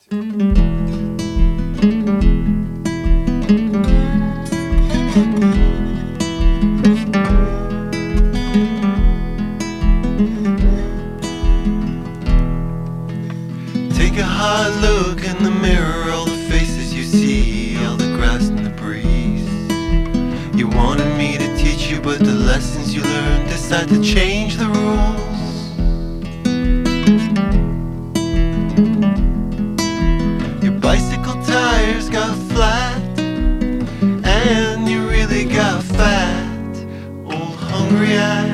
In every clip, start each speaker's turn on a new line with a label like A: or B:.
A: Take a hard look in the mirror, all the faces you see, all the grass and the breeze. You wanted me to teach you, but the lessons you learned decide to change the rules. Your bicycle tires got flat, and you really got fat. Old hungry eyes.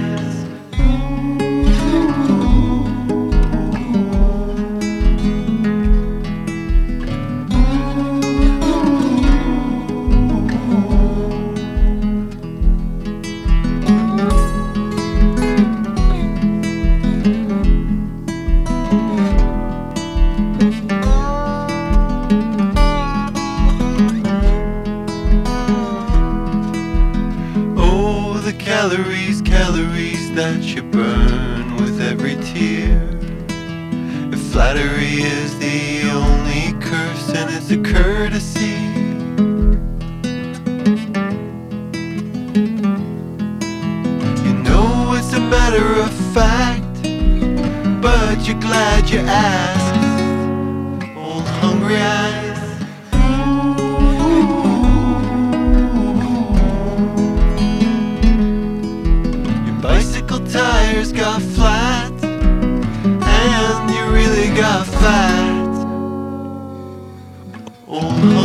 A: Calories, calories that you burn with every tear. If flattery is the only curse, and it's a courtesy. You know it's a matter of fact, but you're glad you asked. Old hungry eyes. Tires got flat, and you really got fat. Oh,